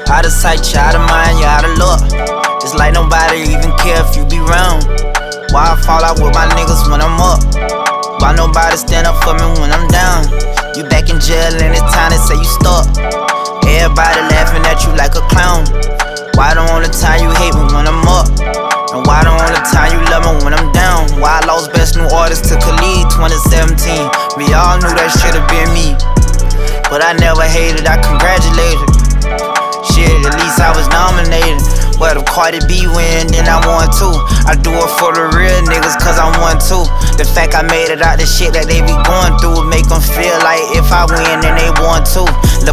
Out of sight, you out of mind, you out of luck. It's like nobody even care if you be wrong. Why I fall out with my niggas when I'm up? Why nobody stand up for me when I'm down? You back in jail and it's time to say you stuck. Everybody laughing at you like a clown. Why the only time you hate me when I'm up? And why the only time you love me when I'm down? Why I lost best new artist to Khalid 2017? We all knew that should've been me, but I never hated, I congratulated. Shit, at least I was nominated. But if Cardi B win, then I won too. I do it for the real niggas, cause I won too. The fact I made it out the shit that they be going through make them feel like if I win, then they won too. The